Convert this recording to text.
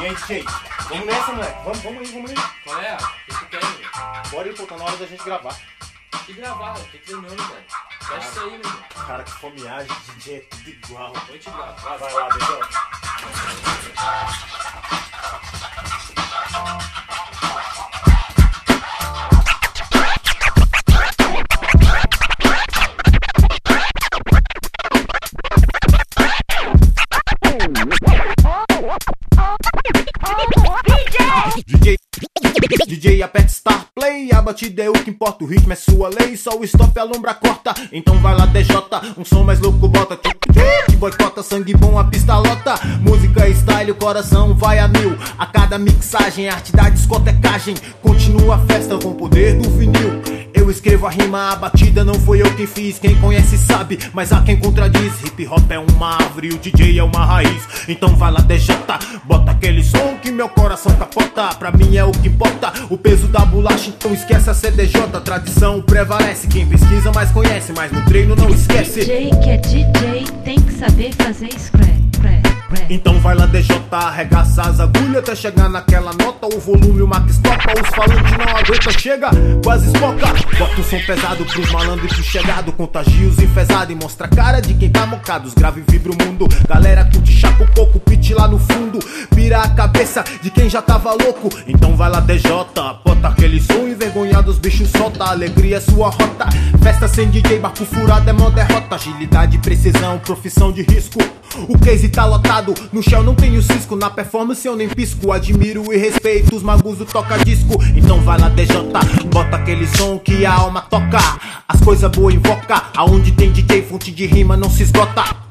aí, DJ? Vamos nessa, moleque. Vamos aí. Qual é? O que tu quer, meu? Bora aí, pô, tá na hora da gente gravar. Que gravar, tem que ver o nome, velho. Fecha isso aí, meu irmão. Cara, que fomeagem, DJ é tudo igual. Vou te gravar. Vai lá, DJ. DJ aperte start play, a batida é o que importa, o ritmo é sua lei, só o stop alumbra corta, então vai lá DJ, um som mais louco bota, que boicota, sangue bom a pista lota, música style, o coração vai a mil, a cada mixagem, arte da discotecagem, continua a festa com o poder do vinil. Eu escrevo a rima, a batida não foi eu quem fiz, quem conhece sabe, mas há quem contradiz, hip hop é uma árvore, o DJ é uma raiz, então vai lá DJ, bota aquele som que meu coração capota, pra mim é o que importa, o peso da bolacha, então esquece a CDJ, a tradição prevalece, quem pesquisa mais conhece, mas no treino não esquece. DJ que é DJ tem que saber fazer scratch. Então vai lá DJ, arregaça as agulhas até chegar naquela nota, o volume o max topa, os falantes não aguentam, chega, quase espoca, bota o som pesado pros malandros e pro chegado, contagia os enfesados e mostra a cara de quem tá mocado, os grave vibra o mundo, galera curte chaco pouco, pitch lá no fundo, pira a cabeça de quem já tava louco, então vai lá DJ, bota aquele som envergonhado, os bichos solta, alegria é sua rota, festa sem DJ, barco furado é mó derrota, agilidade, precisão, profissão de risco, o case tá lotado, no chão não tenho cisco, na performance eu nem pisco, admiro e respeito os magos do toca-disco, então vai lá DJ, bota aquele som que a alma toca, as coisas boas invoca, aonde tem DJ fonte de rima não se esgota.